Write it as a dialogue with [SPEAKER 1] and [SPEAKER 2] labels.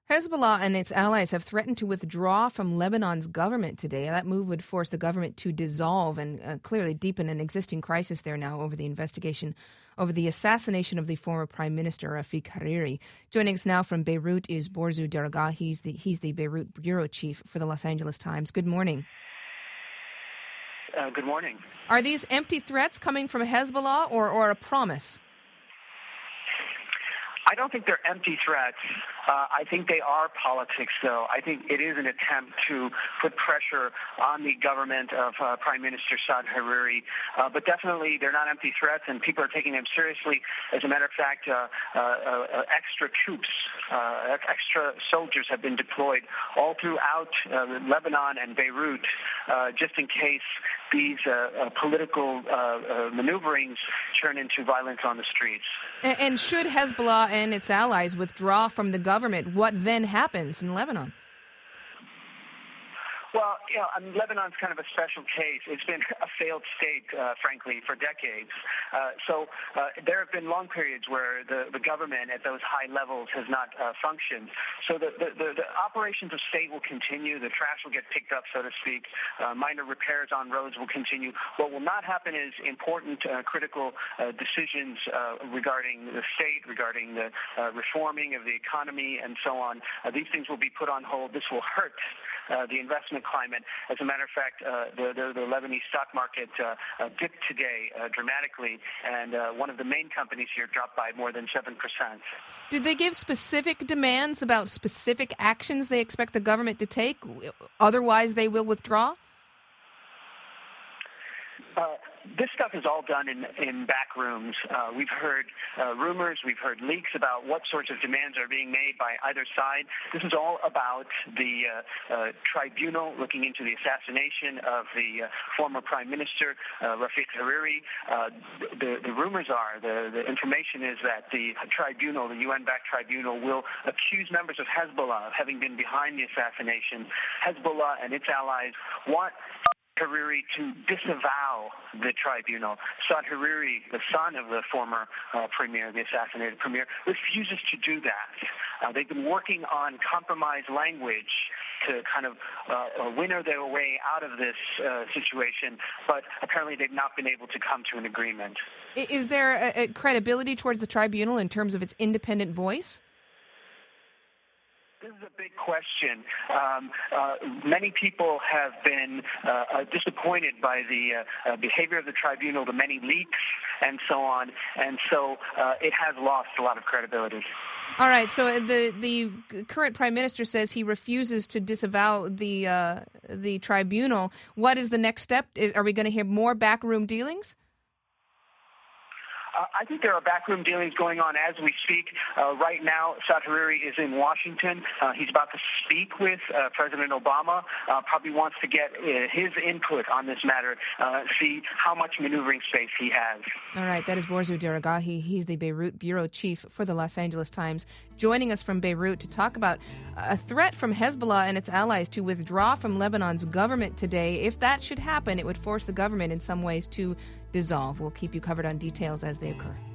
[SPEAKER 1] Hezbollah and its allies have threatened to withdraw from Lebanon's government today. That move would force the government to dissolve and clearly deepen an existing crisis there now over the investigation over the assassination of the former Prime Minister Rafik Hariri. Joining us now from Beirut is Borzou Dergah. He's the Beirut bureau chief for the Los Angeles Times. Good morning.
[SPEAKER 2] Good morning.
[SPEAKER 1] Are these empty threats coming from Hezbollah or a promise?
[SPEAKER 2] I don't think they're empty threats. I think they are politics, though. I think it is an attempt to put pressure on the government of Prime Minister Saad Hariri. But definitely, they're not empty threats, and people are taking them seriously. As a matter of fact, extra troops, extra soldiers have been deployed all throughout Lebanon and Beirut, just in case these political maneuverings turn into violence on the streets.
[SPEAKER 1] And should Hezbollah and its allies withdraw from the government, what then happens in Lebanon?
[SPEAKER 2] Well, Lebanon's kind of a special case. It's been a failed state, frankly, for decades. So there have been long periods where the government at those high levels has not functioned. So the operations of state will continue. The trash will get picked up, so to speak. Minor repairs on roads will continue. What will not happen is important, critical decisions regarding the state, regarding the reforming of the economy, and so on. These things will be put on hold. This will hurt the investment climate. As a matter of fact, the Lebanese stock market dipped today dramatically, and one of the main companies here dropped by more than 7%.
[SPEAKER 1] Did they give specific demands about specific actions they expect the government to take? Otherwise, they will withdraw?
[SPEAKER 2] This stuff is all done in back rooms. We've heard rumors, we've heard leaks about what sorts of demands are being made by either side. This is all about the tribunal looking into the assassination of the former Prime Minister, Rafik Hariri. The rumors are, the information is that the tribunal, the UN-backed tribunal, will accuse members of Hezbollah of having been behind the assassination. Hezbollah and its allies want Hariri to disavow the tribunal. Saad Hariri, the son of the former premier, the assassinated premier, refuses to do that. They've been working on compromise language to kind of winnow their way out of this situation, but apparently they've not been able to come to an agreement.
[SPEAKER 1] Is there a credibility towards the tribunal in terms of its independent voice?
[SPEAKER 2] This is a big question. Many people have been disappointed by the behavior of the tribunal, the many leaks, and so on, and so it has lost a lot of credibility.
[SPEAKER 1] All right, so the current Prime Minister says he refuses to disavow the tribunal. What is the next step? Are we going to hear more backroom dealings?
[SPEAKER 2] I think there are backroom dealings going on as we speak. Right now, Saad Hariri is in Washington. He's about to speak with President Obama, probably wants to get his input on this matter, see how much maneuvering space he has.
[SPEAKER 1] All right, that is Borzou Dergah. He's the Beirut bureau chief for the Los Angeles Times, joining us from Beirut to talk about a threat from Hezbollah and its allies to withdraw from Lebanon's government today. If that should happen, it would force the government in some ways to dissolve. We'll keep you covered on details as they occur.